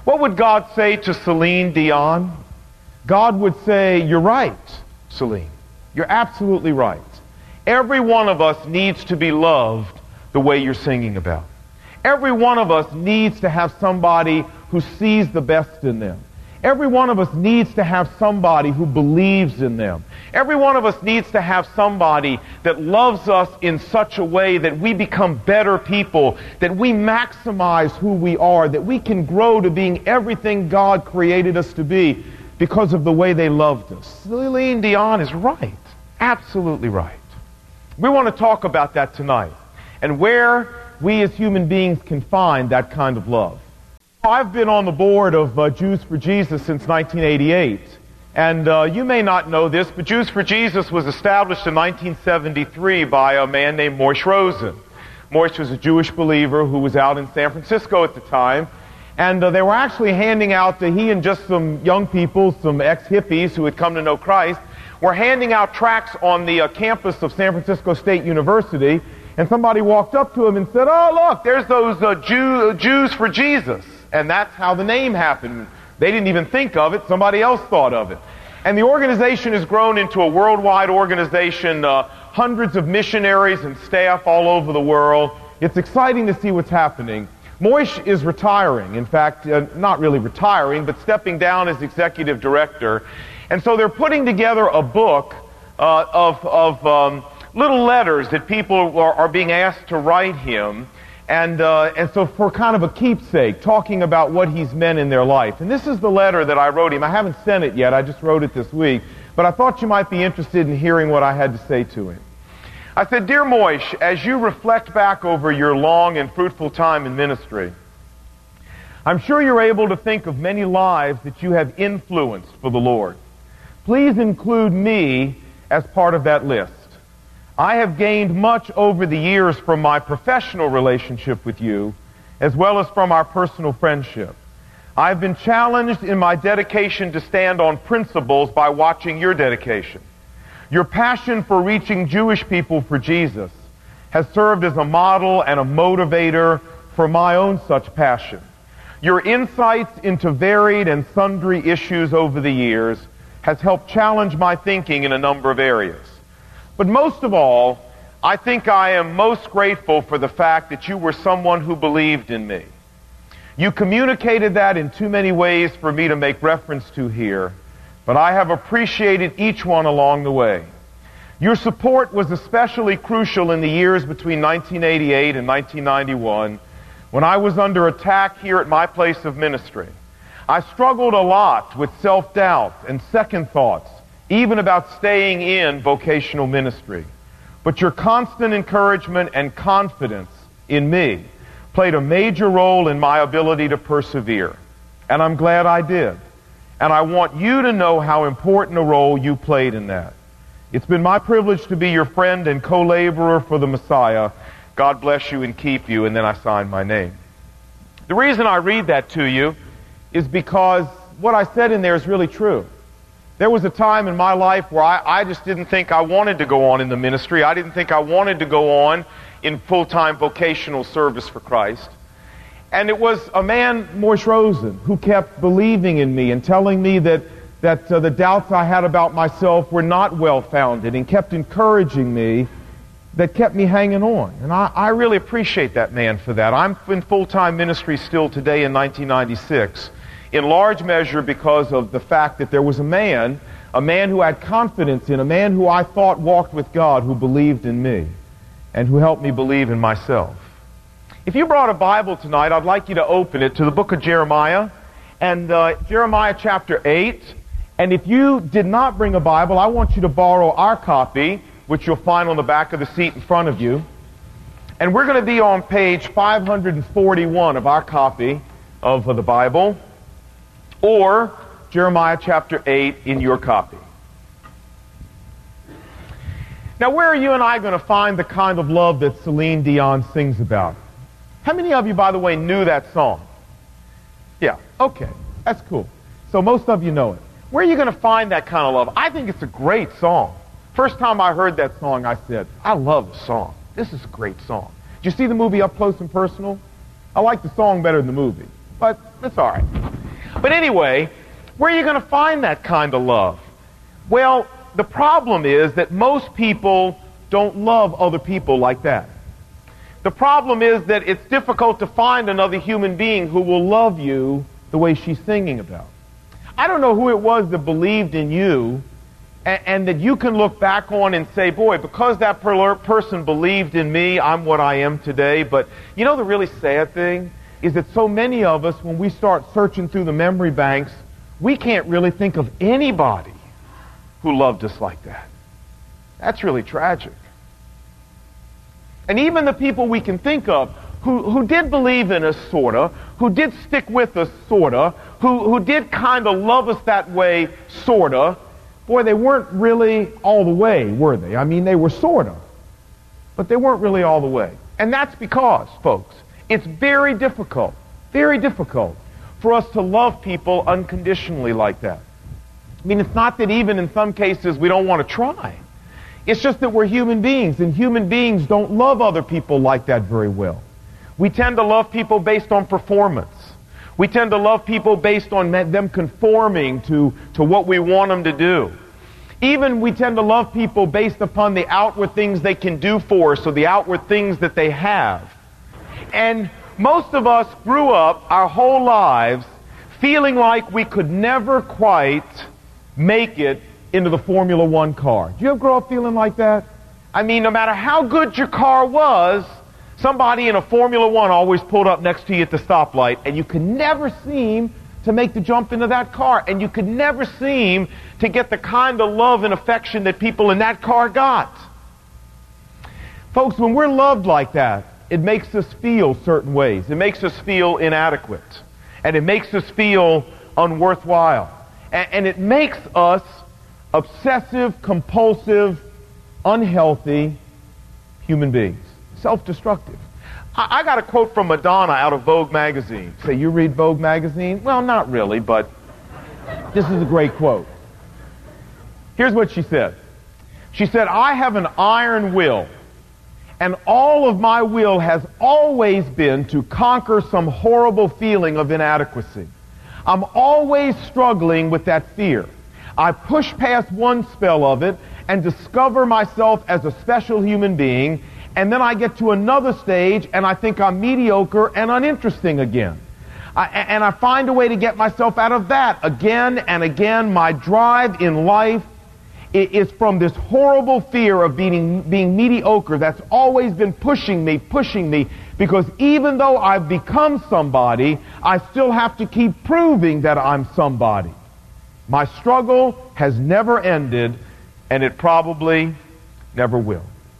What would God say to Celine Dion? God would say, "You're right, Celine. You're absolutely right. Every one of us needs to be loved the way you're singing about. Every one of us needs to have somebody who sees the best in them. Every one of us needs to have somebody who believes in them. Every one of us needs to have somebody that loves us in such a way that we become better people, that we maximize who we are, that we can grow to being everything God created us to be because of the way they loved us." Celine Dion is right. Absolutely right. We want to talk about that tonight and where we as human beings can find that kind of love. I've been on the board of Jews for Jesus since 1988. And you may not know this, but Jews for Jesus was established in 1973 by a man named Moishe Rosen. Moishe was a Jewish believer who was out in San Francisco at the time. And they were actually handing out, he and just some young people, some ex-hippies who had come to know Christ, were handing out tracts on the campus of San Francisco State University. And somebody walked up to him and said, "Oh, look, there's those Jews for Jesus." And that's how the name happened. They didn't even think of it. Somebody else thought of it. And the organization has grown into a worldwide organization, hundreds of missionaries and staff all over the world. It's exciting to see what's happening. Moishe is retiring. In fact, not really retiring, but stepping down as executive director. And so they're putting together a book of little letters that people are being asked to write him. And so for kind of a keepsake, talking about what he's meant in their life. And this is the letter that I wrote him. I haven't sent it yet. I just wrote it this week. But I thought you might be interested in hearing what I had to say to him. I said, "Dear Moishe, as you reflect back over your long and fruitful time in ministry, I'm sure you're able to think of many lives that you have influenced for the Lord. Please include me as part of that list. I have gained much over the years from my professional relationship with you, as well as from our personal friendship. I've been challenged in my dedication to stand on principles by watching your dedication. Your passion for reaching Jewish people for Jesus has served as a model and a motivator for my own such passion. Your insights into varied and sundry issues over the years has helped challenge my thinking in a number of areas. But most of all, I think I am most grateful for the fact that you were someone who believed in me. You communicated that in too many ways for me to make reference to here, but I have appreciated each one along the way. Your support was especially crucial in the years between 1988 and 1991, when I was under attack here at my place of ministry. I struggled a lot with self-doubt and second thoughts, even about staying in vocational ministry. But your constant encouragement and confidence in me played a major role in my ability to persevere. And I'm glad I did. And I want you to know how important a role you played in that. It's been my privilege to be your friend and co-laborer for the Messiah. God bless you and keep you. And then I signed my name. The reason I read that to you is because what I said in there is really true. There was a time in my life where I just didn't think I wanted to go on in the ministry. I didn't think I wanted to go on in full-time vocational service for Christ. And it was a man, Moishe Rosen, who kept believing in me and telling me that the doubts I had about myself were not well-founded, and kept encouraging me, that kept me hanging on. And I really appreciate that man for that. I'm in full-time ministry still today in 1996. In large measure because of the fact that there was a man who had confidence in, a man who I thought walked with God, who believed in me, and who helped me believe in myself. If you brought a Bible tonight, I'd like you to open it to the book of Jeremiah, and Jeremiah chapter 8. And if you did not bring a Bible, I want you to borrow our copy, which you'll find on the back of the seat in front of you. And we're going to be on page 541 of our copy of the Bible, or Jeremiah chapter 8 in your copy. Now, where are you and I going to find the kind of love that Celine Dion sings about? How many of you, by the way, knew that song? Yeah, okay, that's cool. So most of you know it. Where are you going to find that kind of love? I think it's a great song. First time I heard that song, I said, I love the song. This is a great song. Did you see the movie Up Close and Personal? I like the song better than the movie, but it's all right. But anyway, where are you going to find that kind of love? Well, the problem is that most people don't love other people like that. The problem is that it's difficult to find another human being who will love you the way she's singing about. I don't know who it was that believed in you and that you can look back on and say, boy, because that person believed in me, I'm what I am today. But you know the really sad thing is that so many of us, when we start searching through the memory banks, we can't really think of anybody who loved us like that. That's really tragic. And even the people we can think of who did believe in us, sort of, who did stick with us, sort of, who did kind of love us that way, sort of, boy, they weren't really all the way, were they? I mean, they were sort of, but they weren't really all the way. And that's because, folks, it's very difficult for us to love people unconditionally like that. I mean, it's not that even in some cases we don't want to try. It's just that we're human beings, and human beings don't love other people like that very well. We tend to love people based on performance. We tend to love people based on them conforming to what we want them to do. Even we tend to love people based upon the outward things they can do for us, or the outward things that they have. And most of us grew up our whole lives feeling like we could never quite make it into the Formula One car. Did you ever grow up feeling like that? I mean, no matter how good your car was, somebody in a Formula One always pulled up next to you at the stoplight, and you could never seem to make the jump into that car, and you could never seem to get the kind of love and affection that people in that car got. Folks, when we're loved like that, it makes us feel certain ways. It makes us feel inadequate, and it makes us feel unworthwhile, and it makes us obsessive, compulsive, unhealthy human beings. Self-destructive. I got a quote from Madonna out of Vogue magazine. Say, you read Vogue magazine? Well, not really, but this is a great quote. Here's what she said. She said, I have an iron will, and all of my will has always been to conquer some horrible feeling of inadequacy. I'm always struggling with that fear. I push past one spell of it and discover myself as a special human being, and then I get to another stage and I think I'm mediocre and uninteresting again. And I find a way to get myself out of that again and again. My drive in life is from this horrible fear of being mediocre that's always been pushing me, because even though I've become somebody, I still have to keep proving that I'm somebody. My struggle has never ended, and it probably never will.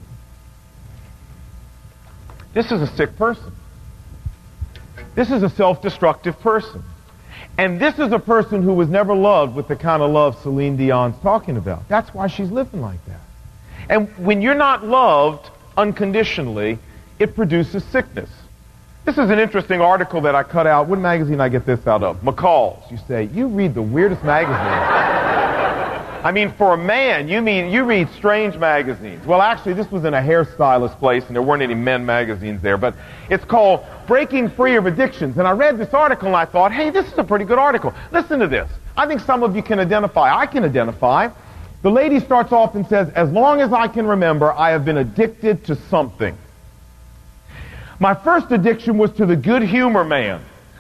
This is a sick person. This is a self-destructive person. And this is a person who was never loved with the kind of love Celine Dion's talking about. That's why she's living like that. And when you're not loved unconditionally, it produces sickness. This is an interesting article that I cut out. What magazine I get this out of? McCall's. You say, you read the weirdest magazine. I mean, for a man, you read strange magazines. Well, actually, this was in a hairstylist place, and there weren't any men magazines there. But it's called Breaking Free of Addictions. And I read this article, and I thought, hey, this is a pretty good article. Listen to this. I think some of you can identify. I can identify. The lady starts off and says, as long as I can remember, I have been addicted to something. My first addiction was to the Good Humor Man.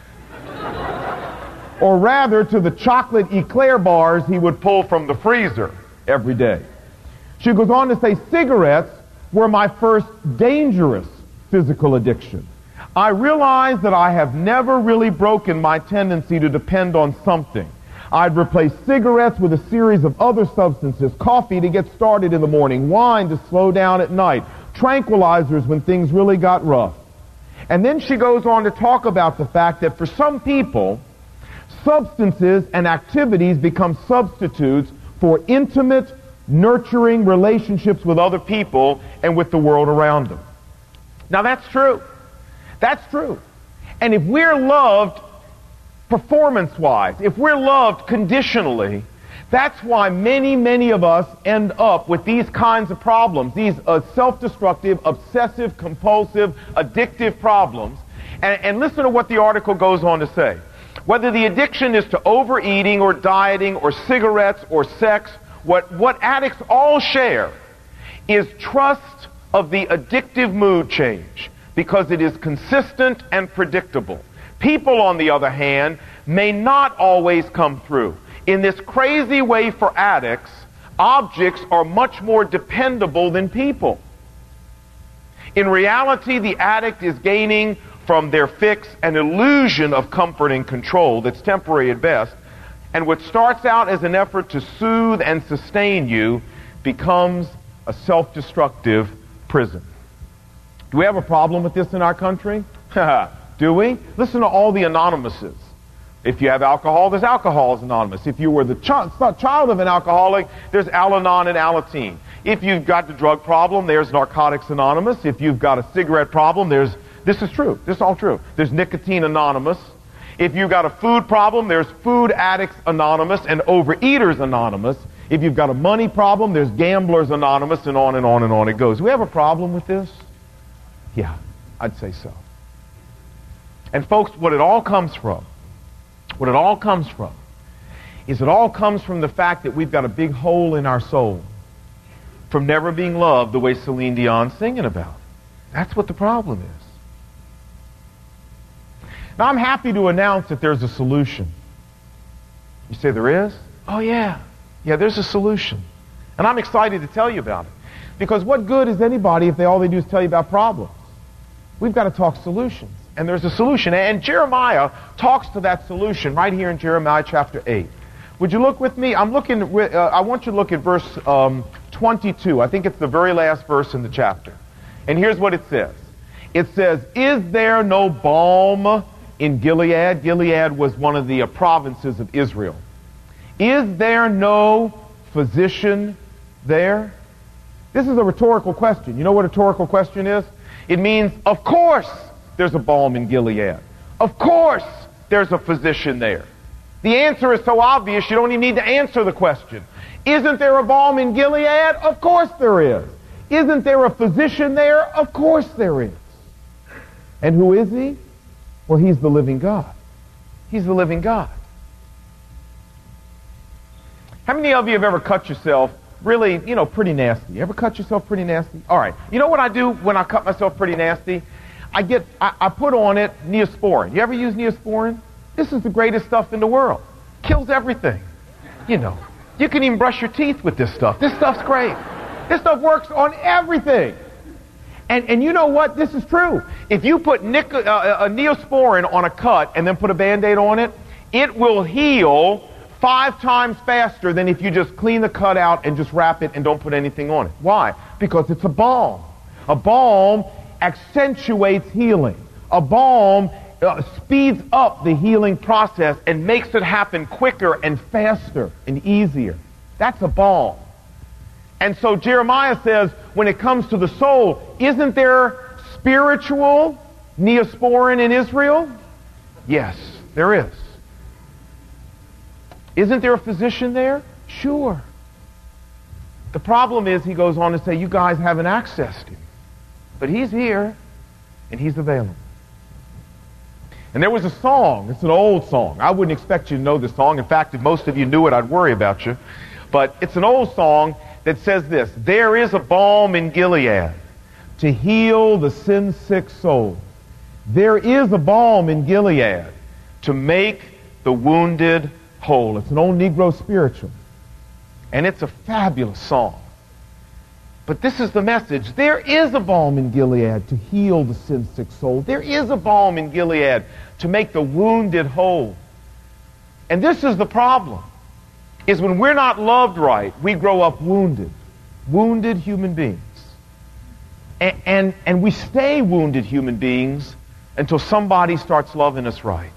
Or rather, to the chocolate eclair bars he would pull from the freezer every day. She goes on to say, cigarettes were my first dangerous physical addiction. I realized that I have never really broken my tendency to depend on something. I'd replace cigarettes with a series of other substances, coffee to get started in the morning, wine to slow down at night, tranquilizers when things really got rough. And then she goes on to talk about the fact that for some people, substances and activities become substitutes for intimate, nurturing relationships with other people and with the world around them. Now that's true. That's true. And if we're loved performance-wise, if we're loved conditionally, that's why many, many of us end up with these kinds of problems, these self-destructive, obsessive, compulsive, addictive problems. And listen to what the article goes on to say. Whether the addiction is to overeating or dieting or cigarettes or sex, what addicts all share is trust of the addictive mood change because it is consistent and predictable. People, on the other hand, may not always come through. In this crazy way for addicts, objects are much more dependable than people. In reality, the addict is gaining from their fix an illusion of comfort and control that's temporary at best, and what starts out as an effort to soothe and sustain you becomes a self-destructive prison. Do we have a problem with this in our country? Do we? Listen to all the anonymouses. If you have alcohol, there's Alcoholics Anonymous. If you were the child of an alcoholic, there's Al-Anon and Alateen. If you've got the drug problem, there's Narcotics Anonymous. If you've got a cigarette problem, this is true. This is all true. There's Nicotine Anonymous. If you've got a food problem, there's Food Addicts Anonymous and Overeaters Anonymous. If you've got a money problem, there's Gamblers Anonymous, and on and on and on it goes. Do we have a problem with this? Yeah, I'd say so. And folks, what it all comes from is it all comes from the fact that we've got a big hole in our soul from never being loved the way Celine Dion's singing about. That's what the problem is. Now, I'm happy to announce that there's a solution. You say there is? Oh, yeah. Yeah, there's a solution. And I'm excited to tell you about it. Because what good is anybody if all they do is tell you about problems? We've got to talk solutions. And there's a solution. And Jeremiah talks to that solution right here in Jeremiah chapter 8. Would you look with me? I want you to look at verse 22. I think it's the very last verse in the chapter. And here's what it says. It says, "Is there no balm in Gilead?" Gilead was one of the provinces of Israel. "Is there no physician there?" This is a rhetorical question. You know what a rhetorical question is? It means, of course, there's a balm in Gilead. Of course, there's a physician there. The answer is so obvious, you don't even need to answer the question. Isn't there a balm in Gilead? Of course there is. Isn't there a physician there? Of course there is. And who is he? Well, he's the living God. He's the living God. How many of you have ever cut yourself really, pretty nasty? You ever cut yourself pretty nasty? All right. You know what I do when I cut myself pretty nasty? I put on it Neosporin. You ever use Neosporin? This is the greatest stuff in the world. Kills everything. You can even brush your teeth with this stuff. This stuff's great. This stuff works on everything. And you know what? This is true. If you put a Neosporin on a cut and then put a Band-Aid on it, it will heal 5 times faster than if you just clean the cut out and just wrap it and don't put anything on it. Why? Because it's a balm. A balm accentuates healing. A balm speeds up the healing process and makes it happen quicker and faster and easier. That's a balm. And so Jeremiah says, when it comes to the soul, isn't there spiritual Neosporin in Israel? Yes, there is. Isn't there a physician there? Sure. The problem is, he goes on to say, you guys haven't accessed him. But he's here, and he's available. And there was a song. It's an old song. I wouldn't expect you to know this song. In fact, if most of you knew it, I'd worry about you. But it's an old song that says this: "There is a balm in Gilead to heal the sin-sick soul. There is a balm in Gilead to make the wounded whole." It's an old Negro spiritual. And it's a fabulous song. But this is the message. There is a balm in Gilead to heal the sin-sick soul. There is a balm in Gilead to make the wounded whole. And this is the problem, is when we're not loved right, we grow up wounded. Wounded human beings. And we stay wounded human beings until somebody starts loving us right.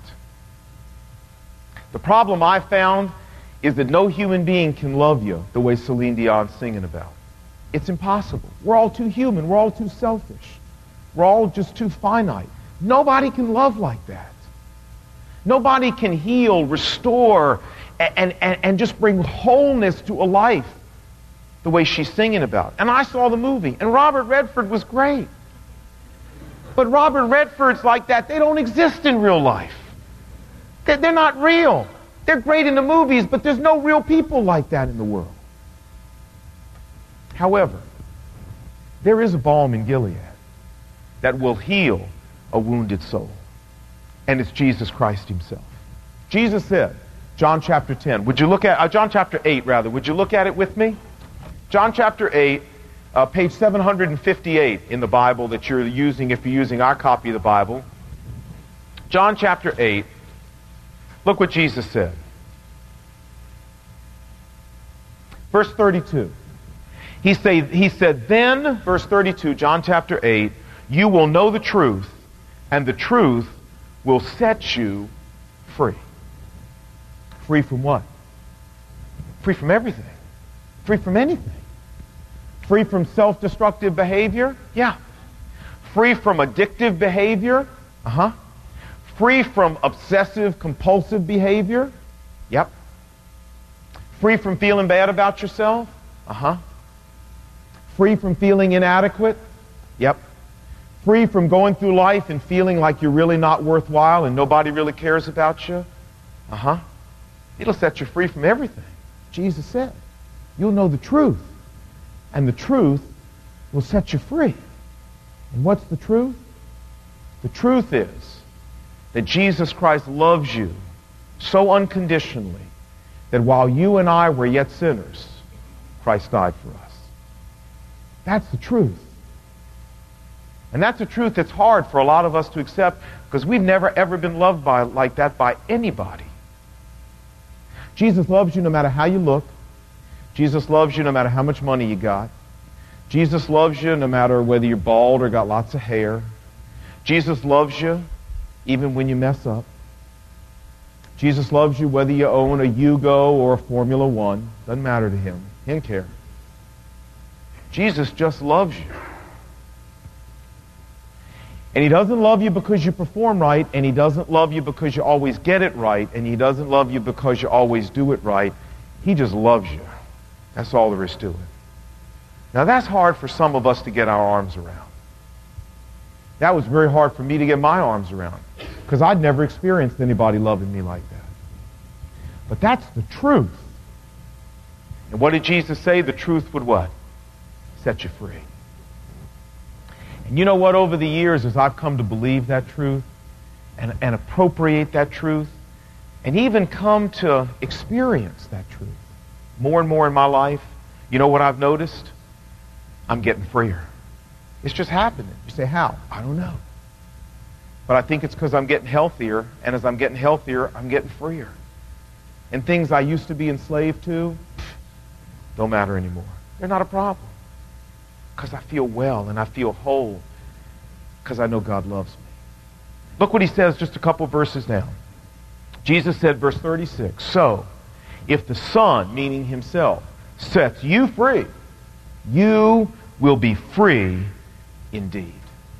The problem I found is that no human being can love you the way Celine Dion's singing about. It's impossible. We're all too human. We're all too selfish. We're all just too finite. Nobody can love like that. Nobody can heal, restore, and just bring wholeness to a life the way she's singing about. And I saw the movie, and Robert Redford was great. But Robert Redford's like that. They don't exist in real life. They're not real. They're great in the movies, but there's no real people like that in the world. However, there is a balm in Gilead that will heal a wounded soul. And it's Jesus Christ himself. Jesus said, John chapter 10. Would you look at, John chapter 8 rather. Would you look at it with me? John chapter 8, page 758 in the Bible that you're using if you're using our copy of the Bible. John chapter 8. Look what Jesus said. Verse 32. He said, then, verse 32, John chapter 8, you will know the truth, and the truth will set you free. Free from what? Free from everything. Free from anything. Free from self-destructive behavior? Yeah. Free from addictive behavior? Uh-huh. Free from obsessive-compulsive behavior? Yep. Free from feeling bad about yourself? Uh-huh. Free from feeling inadequate? Yep. Free from going through life and feeling like you're really not worthwhile and nobody really cares about you? Uh-huh. It'll set you free from everything. Jesus said, you'll know the truth, and the truth will set you free. And what's the truth? The truth is that Jesus Christ loves you so unconditionally that while you and I were yet sinners, Christ died for us. That's the truth. And that's a truth that's hard for a lot of us to accept because we've never ever been loved like that by anybody. Jesus loves you no matter how you look. Jesus loves you no matter how much money you got. Jesus loves you no matter whether you're bald or got lots of hair. Jesus loves you even when you mess up. Jesus loves you whether you own a Yugo or a Formula One. Doesn't matter to him. He doesn't care. Jesus just loves you. And he doesn't love you because you perform right, and he doesn't love you because you always get it right, and he doesn't love you because you always do it right. He just loves you. That's all there is to it. Now that's hard for some of us to get our arms around. That was very hard for me to get my arms around because I'd never experienced anybody loving me like that. But that's the truth. And what did Jesus say? The truth would what? Set you free. And you know what? Over the years, as I've come to believe that truth and appropriate that truth and even come to experience that truth more and more in my life, you know what I've noticed? I'm getting freer. It's just happening. You say, how? I don't know. But I think it's because I'm getting healthier, and as I'm getting healthier, I'm getting freer. And things I used to be enslaved to don't matter anymore. They're not a problem. Because I feel well and I feel whole because I know God loves me. Look what he says just a couple verses down. Jesus said, verse 36, so if the Son, meaning himself, sets you free, you will be free indeed.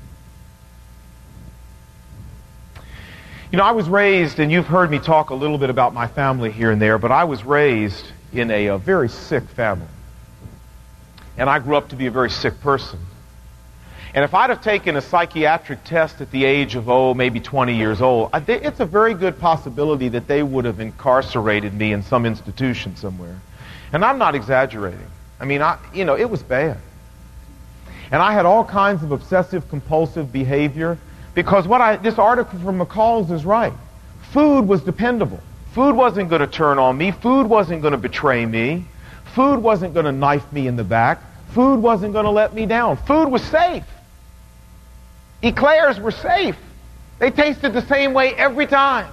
You know, I was raised, and you've heard me talk a little bit about my family here and there, but I was raised in a very sick family. And I grew up to be a very sick person. And if I'd have taken a psychiatric test at the age of, maybe 20 years old, it's a very good possibility that they would have incarcerated me in some institution somewhere. And I'm not exaggerating. I mean, it was bad. And I had all kinds of obsessive-compulsive behavior because this article from McCall's is right. Food was dependable. Food wasn't going to turn on me. Food wasn't going to betray me. Food wasn't going to knife me in the back. Food wasn't going to let me down. Food was safe. Eclairs were safe. They tasted the same way every time.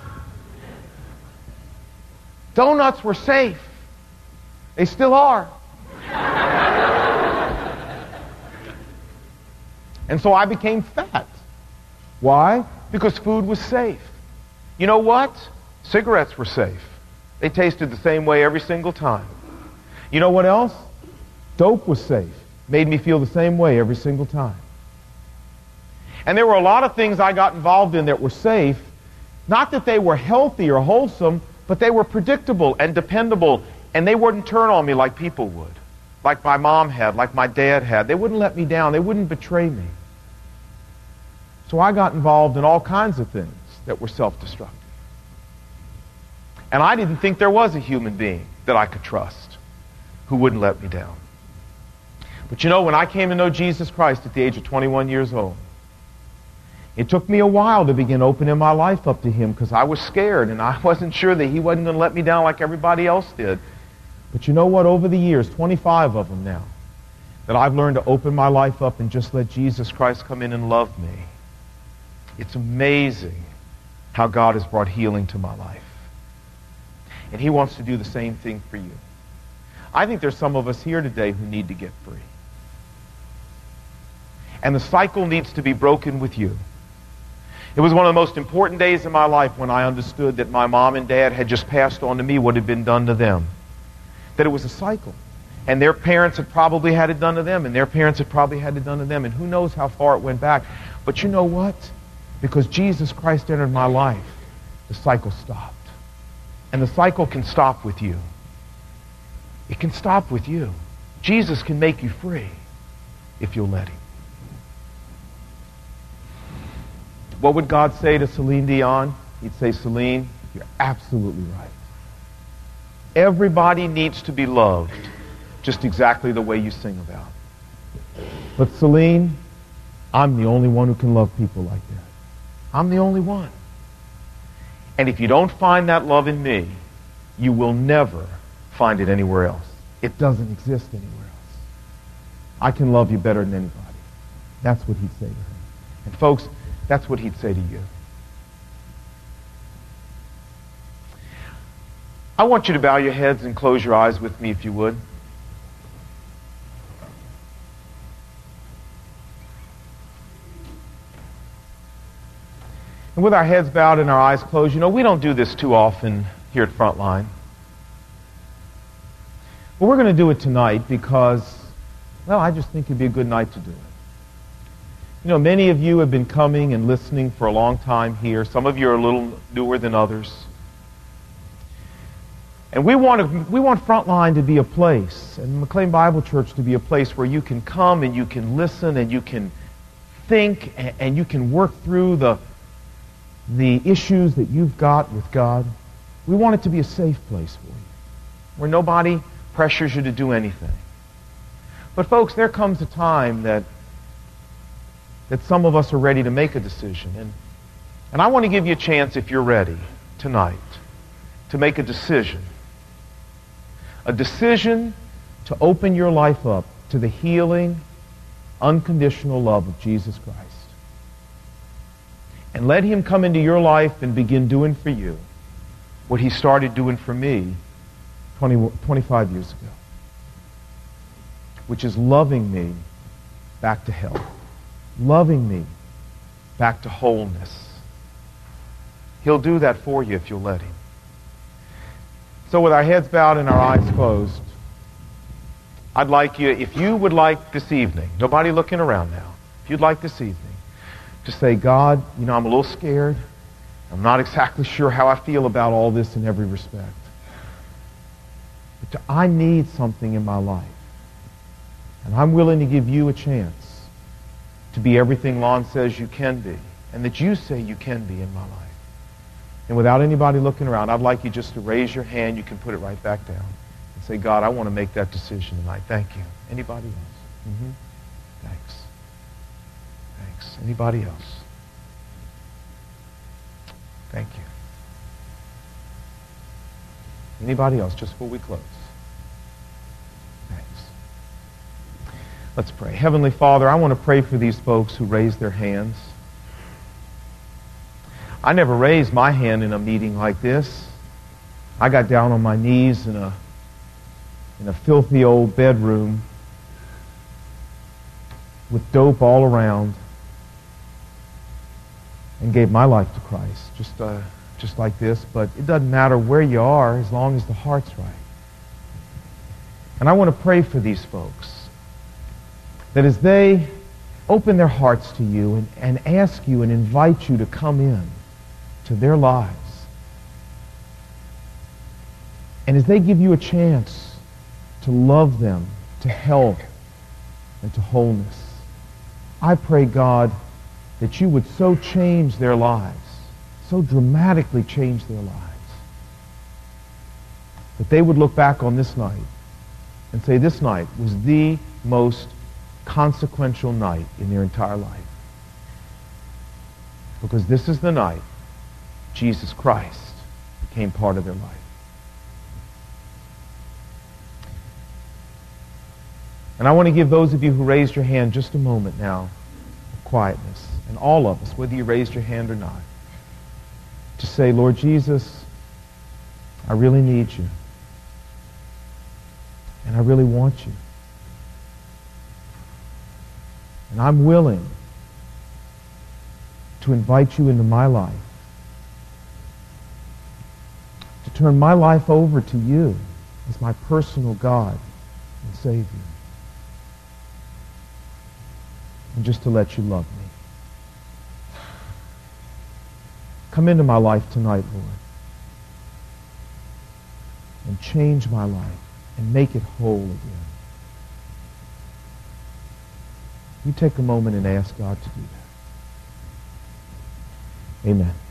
Donuts were safe. They still are. And so I became fat. Why? Because food was safe. You know what? Cigarettes were safe. They tasted the same way every single time. You know what else? Dope was safe. Made me feel the same way every single time. And there were a lot of things I got involved in that were safe. Not that they were healthy or wholesome, but they were predictable and dependable, and they wouldn't turn on me like people would. Like my mom had, like my dad had. They wouldn't let me down. They wouldn't betray me. So I got involved in all kinds of things that were self-destructive. And I didn't think there was a human being that I could trust who wouldn't let me down. But you know, when I came to know Jesus Christ at the age of 21 years old, it took me a while to begin opening my life up to Him because I was scared and I wasn't sure that He wasn't going to let me down like everybody else did. But you know what? Over the years, 25 of them now, that I've learned to open my life up and just let Jesus Christ come in and love me. It's amazing how God has brought healing to my life. And He wants to do the same thing for you. I think there's some of us here today who need to get free. And the cycle needs to be broken with you. It was one of the most important days in my life when I understood that my mom and dad had just passed on to me what had been done to them. That it was a cycle. And their parents had probably had it done to them, and their parents had probably had it done to them, and who knows how far it went back. But you know what? Because Jesus Christ entered my life, the cycle stopped. And the cycle can stop with you. It can stop with you. Jesus can make you free if you'll let Him. What would God say to Celine Dion? He'd say, Celine, you're absolutely right. Everybody needs to be loved just exactly the way you sing about. But Celine, I'm the only one who can love people like that. I'm the only one. And if you don't find that love in me, you will never find it anywhere else. It doesn't exist anywhere else. I can love you better than anybody. That's what He'd say to her. And folks, that's what He'd say to you. I want you to bow your heads and close your eyes with me if you would. And with our heads bowed and our eyes closed, you know, we don't do this too often here at Frontline. But we're going to do it tonight because, well, I just think it'd be a good night to do it. You know, many of you have been coming and listening for a long time here. Some of you are a little newer than others. And we want Frontline to be a place, and McLean Bible Church to be a place where you can come and you can listen and you can think and you can work through the issues that you've got with God. We want it to be a safe place for you, where nobody pressures you to do anything. But folks, there comes a time that some of us are ready to make a decision. And I want to give you a chance, if you're ready, tonight, to make a decision. A decision to open your life up to the healing, unconditional love of Jesus Christ. And let Him come into your life and begin doing for you what He started doing for me 25 years ago. Which is loving me back to health. Loving me back to wholeness. He'll do that for you if you'll let Him. So with our heads bowed and our eyes closed, I'd like you, if you would like this evening, nobody looking around now, if you'd like this evening, to say, God, you know, I'm a little scared. I'm not exactly sure how I feel about all this in every respect. But I need something in my life. And I'm willing to give you a chance to be everything Lon says you can be, and that you say you can be in my life. And without anybody looking around, I'd like you just to raise your hand. You can put it right back down and say, God, I want to make that decision tonight. Thank you. Anybody else? Mm-hmm. Thanks. Thanks. Anybody else? Thank you. Anybody else, just before we close? Thanks. Let's pray. Heavenly Father, I want to pray for these folks who raised their hands. I never raised my hand in a meeting like this. I got down on my knees in a filthy old bedroom with dope all around and gave my life to Christ, just like this. But it doesn't matter where you are as long as the heart's right. And I want to pray for these folks that as they open their hearts to you and ask you and invite you to come in to their lives, and as they give you a chance to love them to health and to wholeness, I pray, God, that you would so change their lives, so dramatically change their lives, that they would look back on this night and say this night was the most consequential night in their entire life. Because this is the night Jesus Christ became part of their life. And I want to give those of you who raised your hand just a moment now of quietness. And all of us, whether you raised your hand or not, to say, Lord Jesus, I really need you. And I really want you. And I'm willing to invite you into my life. To turn my life over to you as my personal God and Savior. And just to let you love me. Come into my life tonight, Lord. And change my life and make it whole again. You take a moment and ask God to do that. Amen.